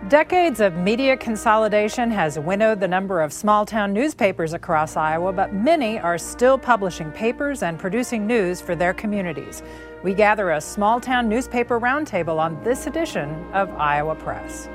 Decades of media consolidation has winnowed the number of small-town newspapers across Iowa, but many are still publishing papers and producing news for their communities. We gather a small-town newspaper roundtable on this edition of Iowa Press.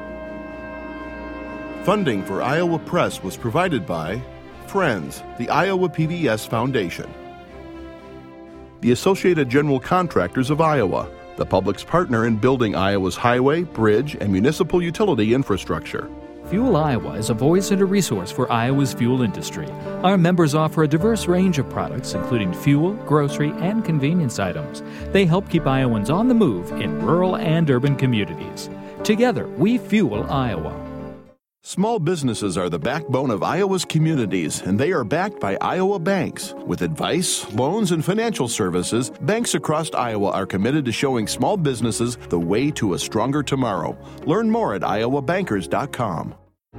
Funding for Iowa Press was provided by Friends, the Iowa PBS Foundation, the Associated General Contractors of Iowa, the public's partner in building Iowa's highway, bridge, and municipal utility infrastructure. Fuel Iowa is a voice and a resource for Iowa's fuel industry. Our members offer a diverse range of products, including fuel, grocery, and convenience items. They help keep Iowans on the move in rural and urban communities. Together, we fuel Iowa. Small businesses are the backbone of Iowa's communities, and they are backed by Iowa banks. With advice, loans, and financial services, banks across Iowa are committed to showing small businesses the way to a stronger tomorrow. Learn more at iowabankers.com.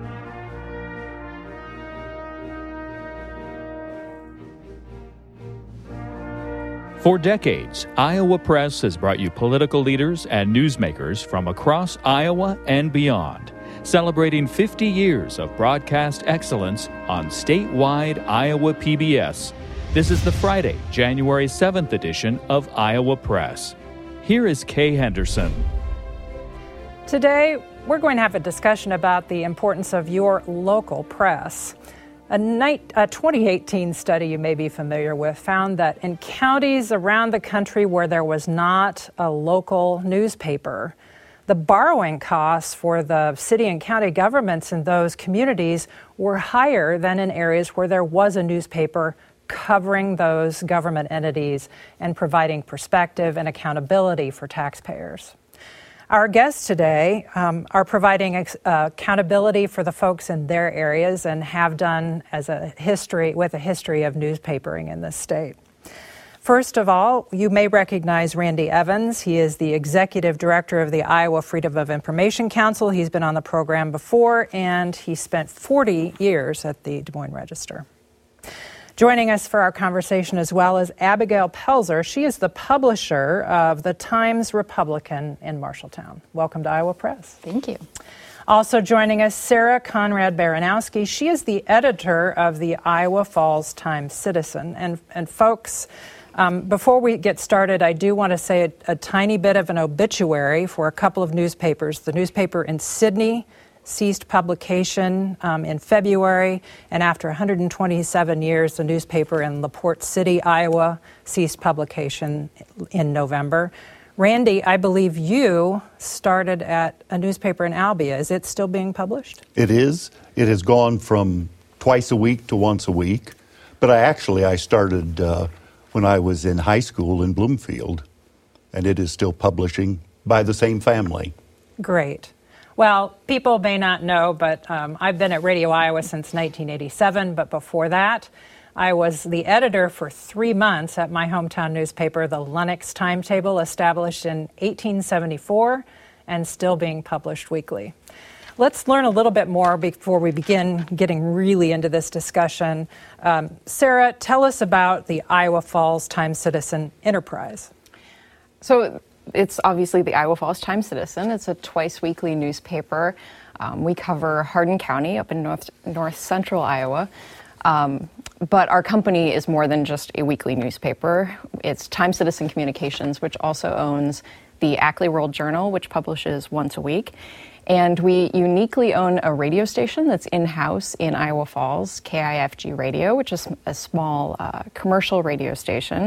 For decades, Iowa Press has brought you political leaders and newsmakers from across Iowa and beyond, celebrating 50 years of broadcast excellence on statewide Iowa PBS. This is the Friday, January 7th edition of Iowa Press. Here is Kay Henderson. Today, we're going to have a discussion about the importance of your local press. A 2018 study you may be familiar with found that in counties around the country where there was not a local newspaper, the borrowing costs for the city and county governments in those communities were higher than in areas where there was a newspaper covering those government entities and providing perspective and accountability for taxpayers. Our guests today are providing accountability for the folks in their areas and have done with a history of newspapering in this state. First of all, you may recognize Randy Evans. He is the executive director of the Iowa Freedom of Information Council. He's been on the program before, and he spent 40 years at the Des Moines Register. Joining us for our conversation as well is Abigail Pelzer. She is the publisher of the Times-Republican in Marshalltown. Welcome to Iowa Press. Thank you. Also joining us, Sarah Conrad-Baranowski. She is the editor of the Iowa Falls Times-Citizen. And folks, before we get started, I do want to say a tiny bit of an obituary for a couple of newspapers. The newspaper in Sidney ceased publication in February, and after 127 years, the newspaper in LaPorte City, Iowa, ceased publication in November. Randy, I believe you started at a newspaper in Albia. Is it still being published? It is. It has gone from twice a week to once a week, but I started when I was in high school in Bloomfield, and it is still publishing by the same family. Great. Well, people may not know, but I've been at Radio Iowa since 1987, but before that, I was the editor for 3 months at my hometown newspaper, the Lennox Timetable, established in 1874 and still being published weekly. Let's learn a little bit more before we begin getting really into this discussion. Sarah, tell us about the Iowa Falls Times-Citizen enterprise. So it's obviously the Iowa Falls Times-Citizen. It's a twice-weekly newspaper. We cover Hardin County up in north central Iowa. But our company is more than just a weekly newspaper. It's Times-Citizen Communications, which also owns the Ackley World Journal, which publishes once a week. And we uniquely own a radio station that's in-house in Iowa Falls, KIFG Radio, which is a small commercial radio station.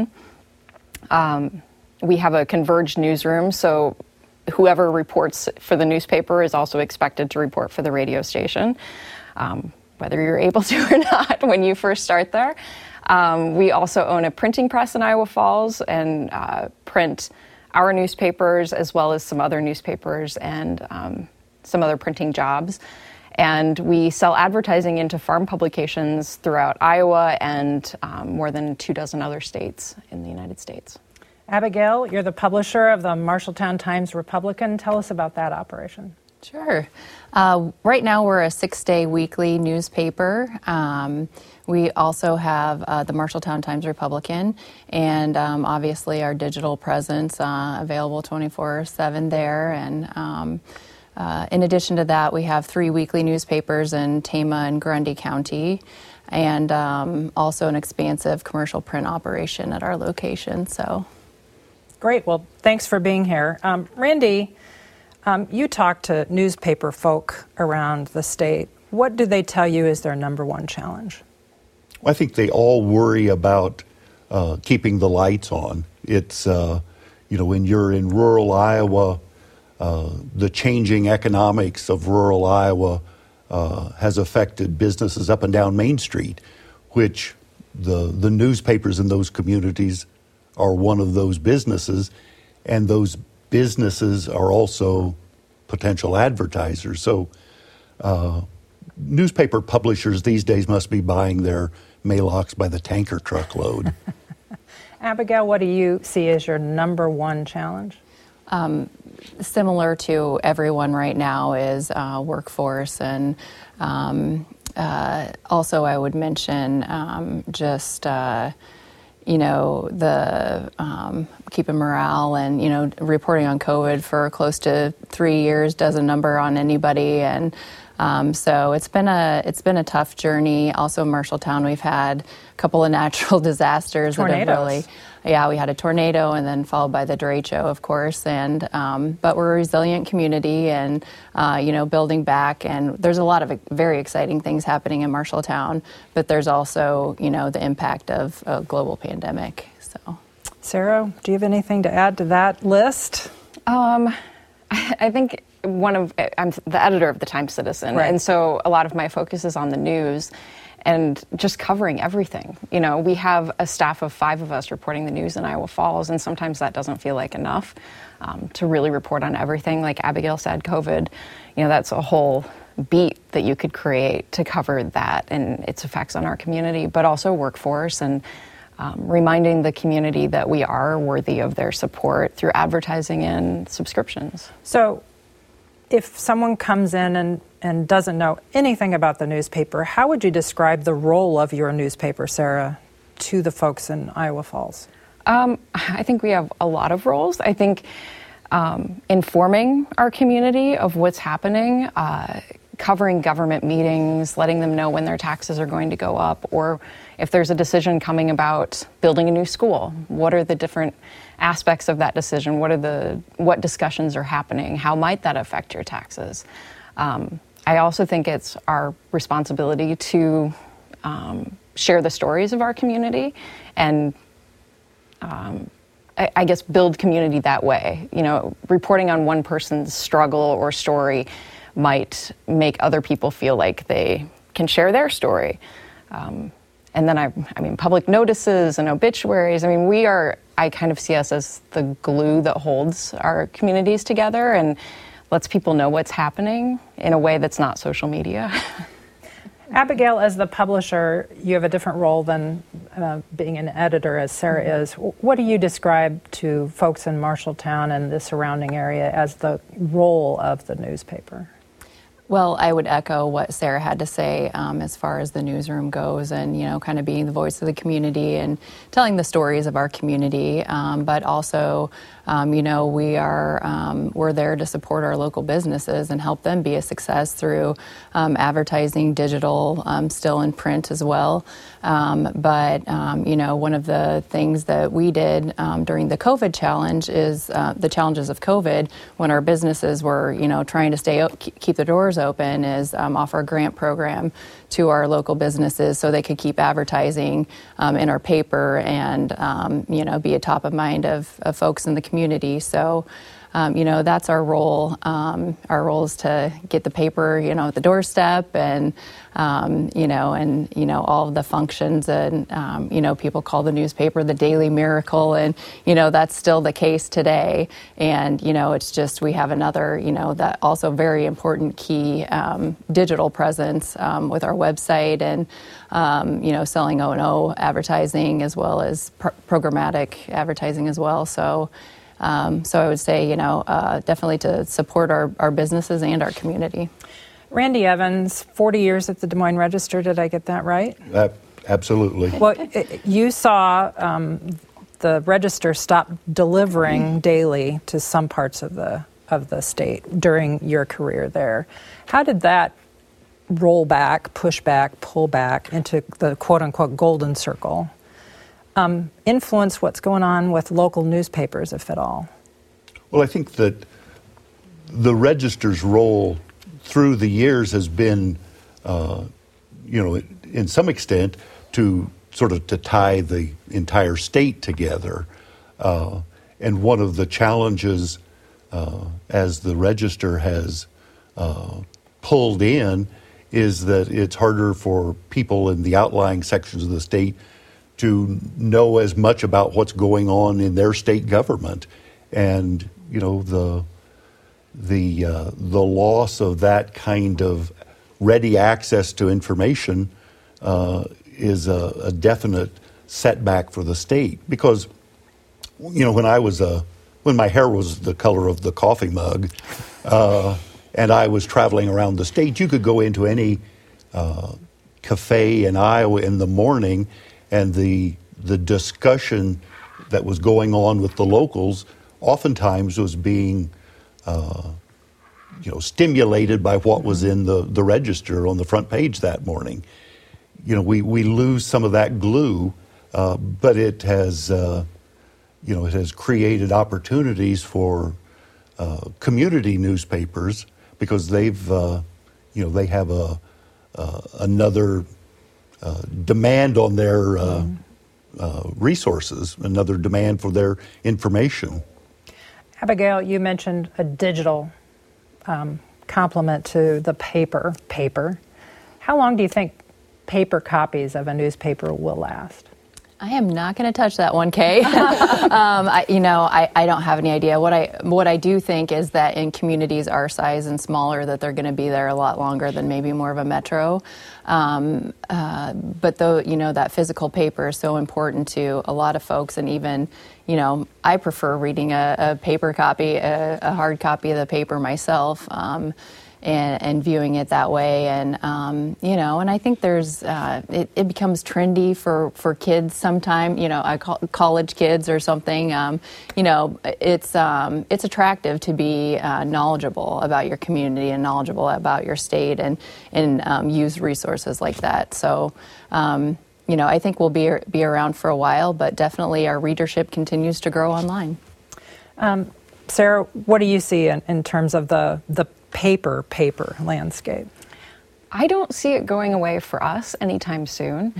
We have a converged newsroom, so whoever reports for the newspaper is also expected to report for the radio station, whether you're able to or not when you first start there. We also own a printing press in Iowa Falls and print our newspapers as well as some other newspapers and some other printing jobs. And we sell advertising into farm publications throughout Iowa and more than 24 other states in the United States. Abigail, you're the publisher of the Marshalltown Times-Republican. Tell us about that operation. Sure. Right now we're a 6-day weekly newspaper. We also have the Marshalltown Times-Republican and obviously our digital presence available 24/7 there. And In addition to that, we have 3 weekly newspapers in Tama and Grundy County, and also an expansive commercial print operation at our location. So, great. Well, thanks for being here. Randy, you talk to newspaper folk around the state. What do they tell you is their number one challenge? I think they all worry about keeping the lights on. It's, when you're in rural Iowa, the changing economics of rural Iowa has affected businesses up and down Main Street, which the newspapers in those communities are one of those businesses, and those businesses are also potential advertisers. So newspaper publishers these days must be buying their mail-ox by the tanker truckload. Abigail, what do you see as your number one challenge? Similar to everyone right now is workforce, and also I would mention keeping morale, and reporting on COVID for close to 3 years does a number on anybody, and so it's been a tough journey. Also in Marshalltown, we've had a couple of natural disasters. Tornadoes. That have really, we had a tornado and then followed by the derecho, of course. And but we're a resilient community, and building back. And there's a lot of very exciting things happening in Marshalltown. But there's also the impact of a global pandemic. So, Sarah, do you have anything to add to that list? I think I'm the editor of the Times-Citizen, right. And so a lot of my focus is on the news and just covering everything. We have a staff of 5 of us reporting the news in Iowa Falls, and sometimes that doesn't feel like enough to really report on everything. Like Abigail said, COVID, that's a whole beat that you could create to cover that and its effects on our community, but also workforce and reminding the community that we are worthy of their support through advertising and subscriptions. So if someone comes in and doesn't know anything about the newspaper, how would you describe the role of your newspaper, Sarah, to the folks in Iowa Falls? I think we have a lot of roles. I think informing our community of what's happening, covering government meetings, letting them know when their taxes are going to go up, or if there's a decision coming about building a new school, what are the different aspects of that decision? What discussions are happening? How might that affect your taxes? I also think it's our responsibility to share the stories of our community and I guess build community that way. Reporting on one person's struggle or story might make other people feel like they can share their story. And then public notices and obituaries. I kind of see us as the glue that holds our communities together and lets people know what's happening in a way that's not social media. Abigail, as the publisher, you have a different role than being an editor, as Sarah is. What do you describe to folks in Marshalltown and the surrounding area as the role of the newspaper? Well, I would echo what Sarah had to say as far as the newsroom goes, and kind of being the voice of the community and telling the stories of our community. But also, we're there to support our local businesses and help them be a success through advertising, digital, still in print as well. But one of the things that we did during the COVID challenge is the challenges of COVID when our businesses were, trying to keep the doors open, is offer a grant program to our local businesses so they could keep advertising in our paper and, be a top of mind of folks in the community. So, that's our role. Our role is to get the paper, at the doorstep and, all of the functions and, people call the newspaper the daily miracle. And, that's still the case today. And, it's just we have another, that also very important key digital presence with our website and, selling O&O advertising as well as programmatic advertising as well. So I would say, definitely to support our businesses and our community. Randy Evans, 40 years at the Des Moines Register. Did I get that right? Absolutely. Well, you saw the Register stop delivering daily to some parts of the of the state during your career there. How did that roll back, push back, pull back into the quote-unquote golden circle influence what's going on with local newspapers, if at all? Well, I think that the Register's role through the years has been, in some extent, to sort of to tie the entire state together. And one of the challenges as the Register has pulled in is that it's harder for people in the outlying sections of the state to know as much about what's going on in their state government. And, the loss of that kind of ready access to information is a definite setback for the state. Because, when my hair was the color of the coffee mug, and I was traveling around the state, you could go into any cafe in Iowa in the morning, and the discussion that was going on with the locals oftentimes was being stimulated by what was in the Register on the front page that morning. We lose some of that glue, but it has created opportunities for community newspapers, because they have another demand on their resources, another demand for their information. Abigail, you mentioned a digital complement to the paper. How long do you think paper copies of a newspaper will last? I am not going to touch that one, Kay. I don't have any idea. What I do think is that in communities our size and smaller, that they're going to be there a lot longer than maybe more of a metro. But though, that physical paper is so important to a lot of folks, and even, I prefer reading a paper copy, a hard copy of the paper myself. And viewing it that way, and and I think there's it becomes trendy for kids sometime. College kids or something. It's attractive to be knowledgeable about your community and knowledgeable about your state, and use resources like that. So. I think we'll be around for a while, but definitely our readership continues to grow online. Sarah, what do you see in terms of the paper landscape? I don't see it going away for us anytime soon.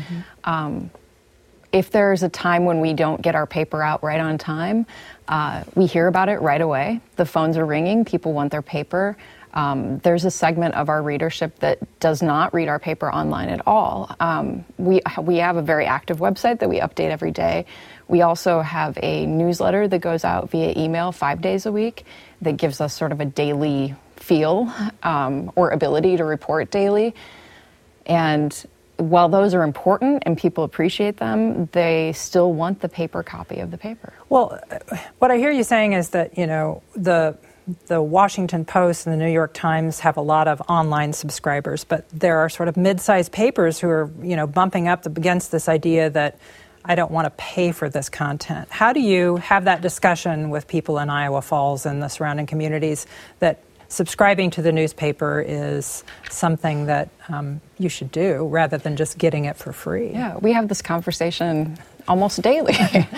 If there's a time when we don't get our paper out right on time, we hear about it right away. The phones are ringing. People want their paper. There's a segment of our readership that does not read our paper online at all. We have a very active website that we update every day. We also have a newsletter that goes out via email 5 days a week that gives us sort of a daily feel or ability to report daily. And while those are important and people appreciate them, they still want the paper copy of the paper. Well, what I hear you saying is that, the Washington Post and the New York Times have a lot of online subscribers, but there are sort of mid-sized papers who are, bumping up against this idea that I don't want to pay for this content. How do you have that discussion with people in Iowa Falls and the surrounding communities that subscribing to the newspaper is something that you should do rather than just getting it for free? Yeah, we have this conversation almost daily.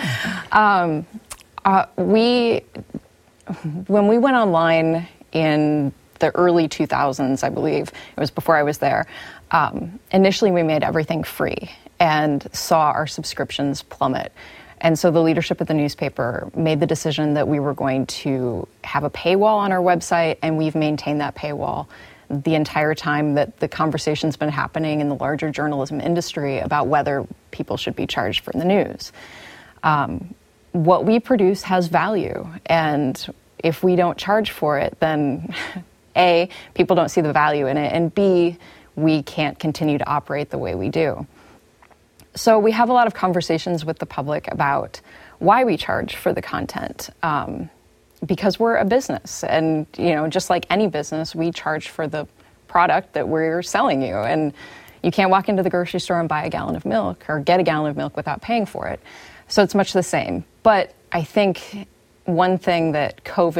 When we went online in the early 2000s, I believe, it was before I was there, initially we made everything free and saw our subscriptions plummet. And so the leadership of the newspaper made the decision that we were going to have a paywall on our website, and we've maintained that paywall the entire time that the conversation's been happening in the larger journalism industry about whether people should be charged for the news. What we produce has value, and if we don't charge for it, then A, people don't see the value in it, and B, we can't continue to operate the way we do. So we have a lot of conversations with the public about why we charge for the content, because we're a business, and just like any business, we charge for the product that we're selling you, and you can't walk into the grocery store and buy a gallon of milk or get a gallon of milk without paying for it. So it's much the same. But I think one thing that COVID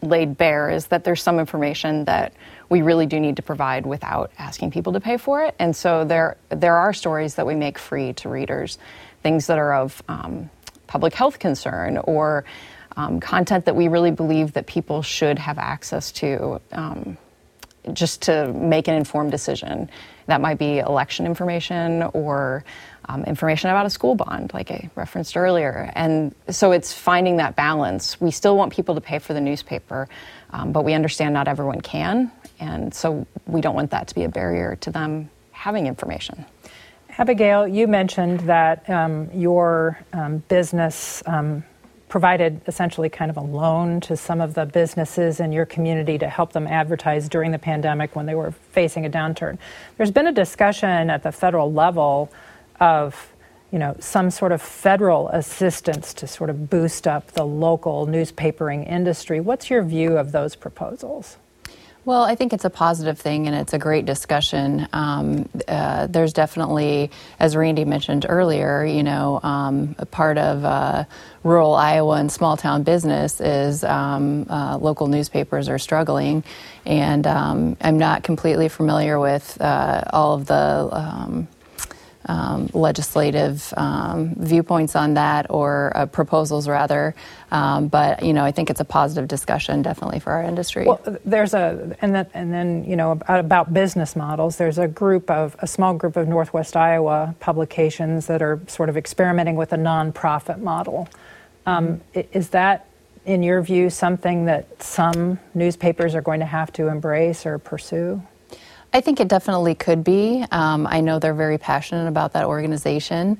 laid bare is that there's some information that we really do need to provide without asking people to pay for it. And so there are stories that we make free to readers, things that are of public health concern or content that we really believe that people should have access to just to make an informed decision. That might be election information or information about a school bond, like I referenced earlier. And so it's finding that balance. We still want people to pay for the newspaper, but we understand not everyone can. And so we don't want that to be a barrier to them having information. Abigail, you mentioned that your business provided essentially kind of a loan to some of the businesses in your community to help them advertise during the pandemic when they were facing a downturn. There's been a discussion at the federal level of, some sort of federal assistance to sort of boost up the local newspapering industry. What's your view of those proposals? Well, I think it's a positive thing, and it's a great discussion. There's definitely, as Randy mentioned earlier, a part of rural Iowa and small town business is local newspapers are struggling, and I'm not completely familiar with all of the legislative viewpoints on that, or proposals rather, but I think it's a positive discussion definitely for our industry. Well, there's about business models. There's a small group of Northwest Iowa publications that are sort of experimenting with a nonprofit model. Is that, in your view, something that some newspapers are going to have to embrace or pursue? I think it definitely could be. I know they're very passionate about that organization.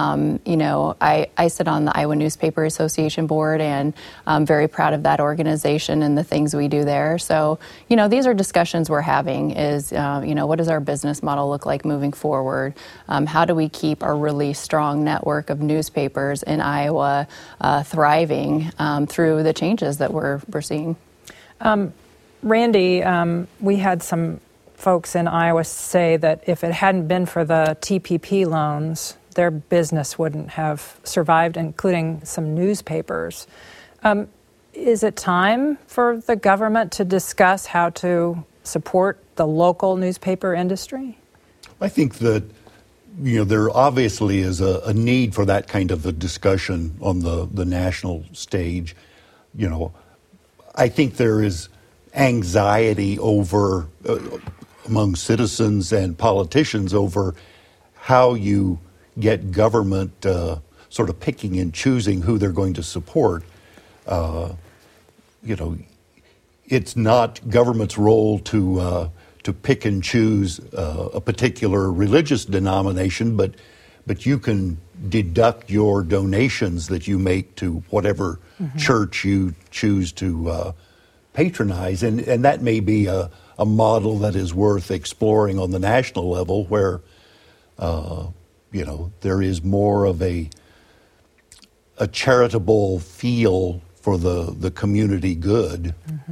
I sit on the Iowa Newspaper Association board, and I'm very proud of that organization and the things we do there. So, these are discussions we're having is, what does our business model look like moving forward? How do we keep our really strong network of newspapers in Iowa thriving through the changes that we're seeing? Randy, we had some folks in Iowa say that if it hadn't been for the TPP loans, their business wouldn't have survived, including some newspapers. Is it time for the government to discuss how to support the local newspaper industry? I think that, there obviously is a need for that kind of a discussion on the national stage. I think there is anxiety over among citizens and politicians over how you get government sort of picking and choosing who they're going to support. It's not government's role to pick and choose a particular religious denomination, but you can deduct your donations that you make to whatever church you choose to patronize, and that may be a model that is worth exploring on the national level, where there is more of a charitable feel for the community good.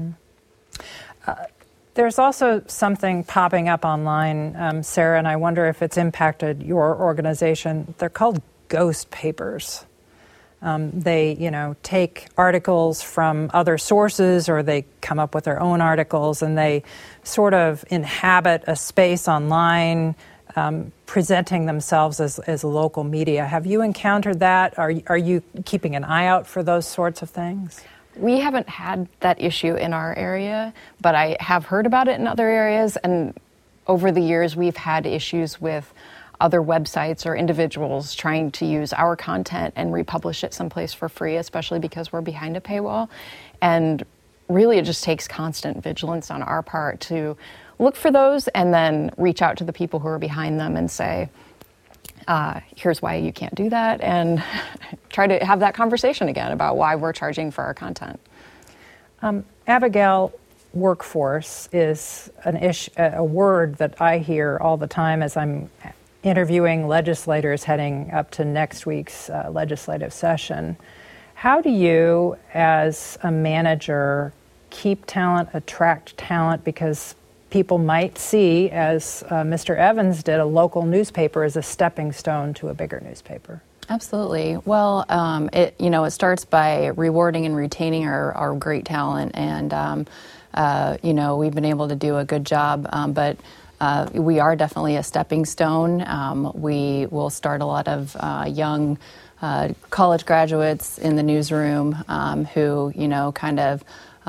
There's also something popping up online, Sarah, and I wonder if it's impacted your organization. They're called ghost papers. They, take articles from other sources, or they come up with their own articles, and they sort of inhabit a space online, presenting themselves as local media. Have you encountered that? Are you keeping an eye out for those sorts of things? We haven't had that issue in our area, but I have heard about it in other areas, and over the years we've had issues with other websites or individuals trying to use our content and republish it someplace for free, especially because we're behind a paywall. And really, it just takes constant vigilance on our part to look for those and then reach out to the people who are behind them and say, here's why you can't do that, and try to have that conversation again about why we're charging for our content. Abigail, workforce is a word that I hear all the time as I'm interviewing legislators heading up to next week's legislative session. How do you, as a manager, keep talent, attract talent? Because people might see, as Mr. Evans did, a local newspaper as a stepping stone to a bigger newspaper. Absolutely. Well, it starts by rewarding and retaining our great talent, and we've been able to do a good job, but we are definitely a stepping stone. We will start a lot of young college graduates in the newsroom who, kind of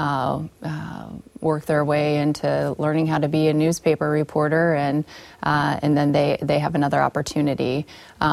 work their way into learning how to be a newspaper reporter, and then they have another opportunity.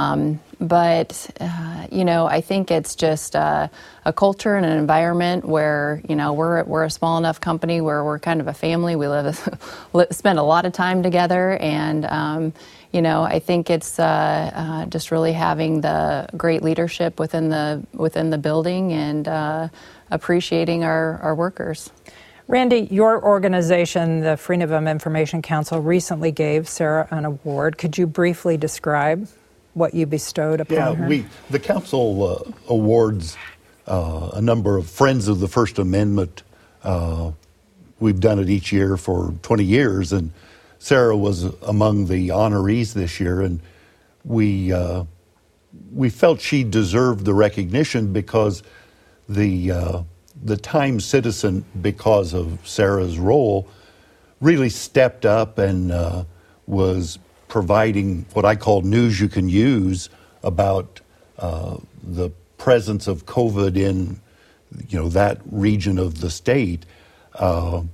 I think it's just a culture and an environment where, we're a small enough company where we're kind of a family. We spend a lot of time together, and I think it's just really having the great leadership within the building and appreciating our workers. Randy, your organization, the Freenivum Information Council, recently gave Sarah an award. Could you briefly describe what you bestowed upon her? The council awards a number of Friends of the First Amendment. We've done it each year for 20 years, and Sarah was among the honorees this year, and we felt she deserved the recognition because the Times Citizen, because of Sarah's role, really stepped up and was providing what I call news you can use about the presence of COVID in, that region of the state. I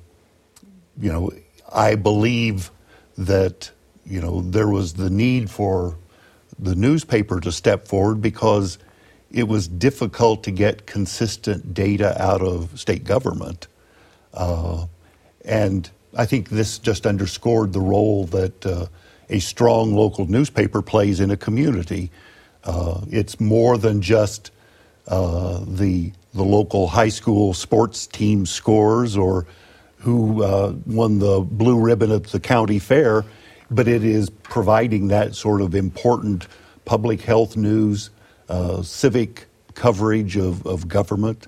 believe that, there was the need for the newspaper to step forward because it was difficult to get consistent data out of state government. And I think this just underscored the role that a strong local newspaper plays in a community. It's more than just the local high school sports team scores or who won the blue ribbon at the county fair, but it is providing that sort of important public health news, civic coverage of government.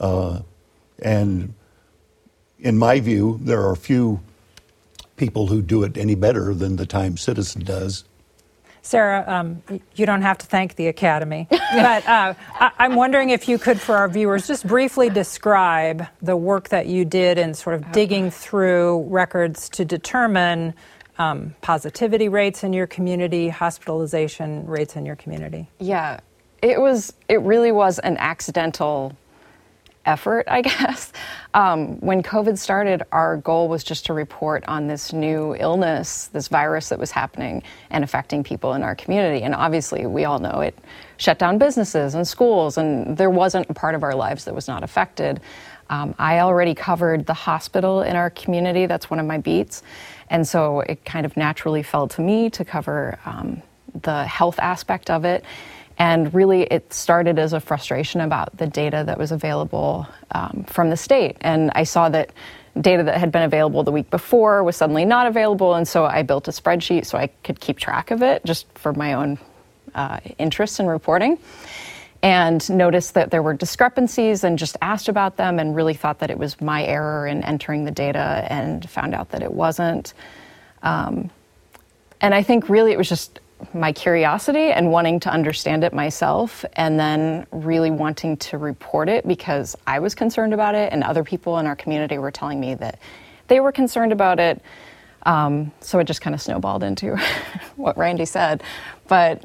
And in my view, there are few people who do it any better than the Times Citizen does. Sarah, you don't have to thank the Academy, but I'm wondering if you could, for our viewers, just briefly describe the work that you did in sort of digging through records to determine positivity rates in your community, hospitalization rates in your community. Yeah, it really was an accidental effort, I guess. When COVID started, our goal was just to report on this new illness, this virus that was happening and affecting people in our community. And obviously, we all know it shut down businesses and schools, and there wasn't a part of our lives that was not affected. I already covered the hospital in our community. That's one of my beats. And so it kind of naturally fell to me to cover the health aspect of it. And really, it started as a frustration about the data that was available from the state. And I saw that data that had been available the week before was suddenly not available. And so I built a spreadsheet so I could keep track of it just for my own interest in reporting. And noticed that there were discrepancies and just asked about them and really thought that it was my error in entering the data and found out that it wasn't. And I think really it was just my curiosity and wanting to understand it myself, and then really wanting to report it because I was concerned about it and other people in our community were telling me that they were concerned about it. So it just kind of snowballed into what Randy said. But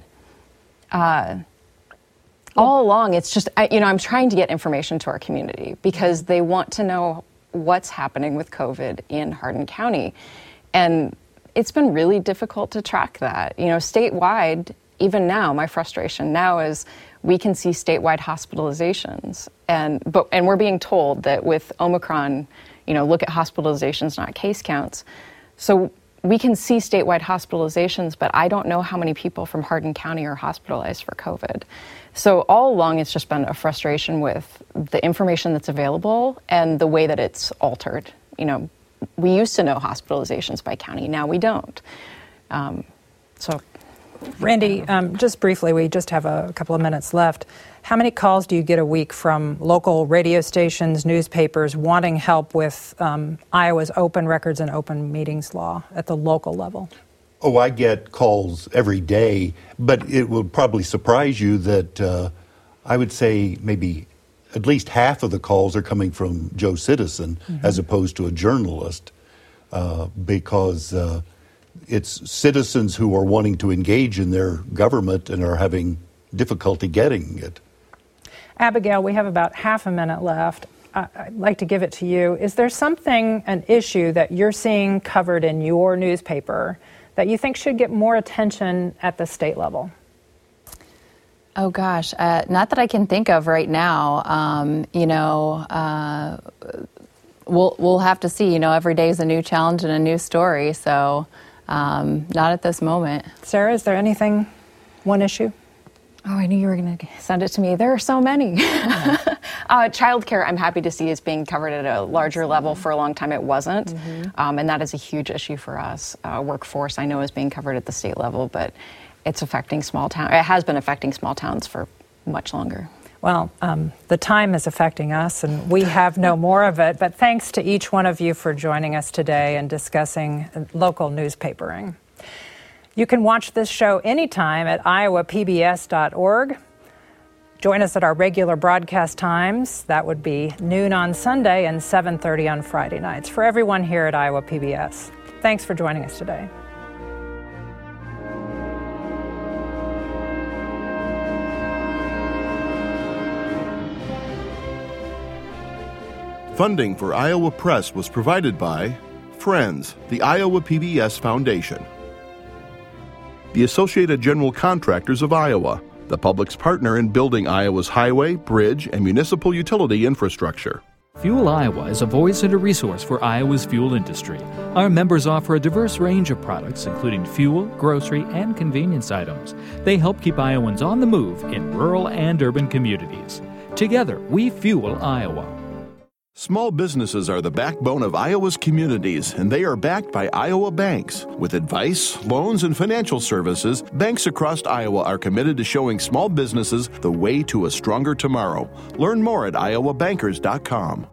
all along, it's just, I'm trying to get information to our community because they want to know what's happening with COVID in Hardin County. And it's been really difficult to track that. Statewide, even now, my frustration now is we can see statewide hospitalizations. And we're being told that with Omicron, look at hospitalizations, not case counts. So we can see statewide hospitalizations, but I don't know how many people from Hardin County are hospitalized for COVID. So all along, it's just been a frustration with the information that's available and the way that it's altered. We used to know hospitalizations by county. Now we don't. Randy, just briefly, we just have a couple of minutes left. How many calls do you get a week from local radio stations, newspapers wanting help with Iowa's open records and open meetings law at the local level? Oh, I get calls every day, but it will probably surprise you that I would say maybe at least half of the calls are coming from Joe Citizen as opposed to a journalist, because it's citizens who are wanting to engage in their government and are having difficulty getting it. Abigail, we have about half a minute left. I'd like to give it to you. Is there something, an issue that you're seeing covered in your newspaper that you think should get more attention at the state level? Oh gosh, not that I can think of right now. We'll have to see. Every day is a new challenge and a new story. So, not at this moment. Sarah, is there anything, one issue? Oh, I knew you were going to send it to me. There are so many. Childcare, I'm happy to see, is being covered at a larger level. For a long time, it wasn't. And that is a huge issue for us. Workforce, I know, is being covered at the state level, but it's affecting small towns. It has been affecting small towns for much longer. Well, the time is affecting us, and we have no more of it. But thanks to each one of you for joining us today and discussing local newspapering. You can watch this show anytime at iowapbs.org. Join us at our regular broadcast times. That would be noon on Sunday and 7:30 on Friday nights. For everyone here at Iowa PBS, thanks for joining us today. Funding for Iowa Press was provided by Friends, the Iowa PBS Foundation, the Associated General Contractors of Iowa, the public's partner in building Iowa's highway, bridge, and municipal utility infrastructure. Fuel Iowa is a voice and a resource for Iowa's fuel industry. Our members offer a diverse range of products, including fuel, grocery, and convenience items. They help keep Iowans on the move in rural and urban communities. Together, we fuel Iowa. Small businesses are the backbone of Iowa's communities, and they are backed by Iowa banks. With advice, loans, and financial services, banks across Iowa are committed to showing small businesses the way to a stronger tomorrow. Learn more at iowabankers.com.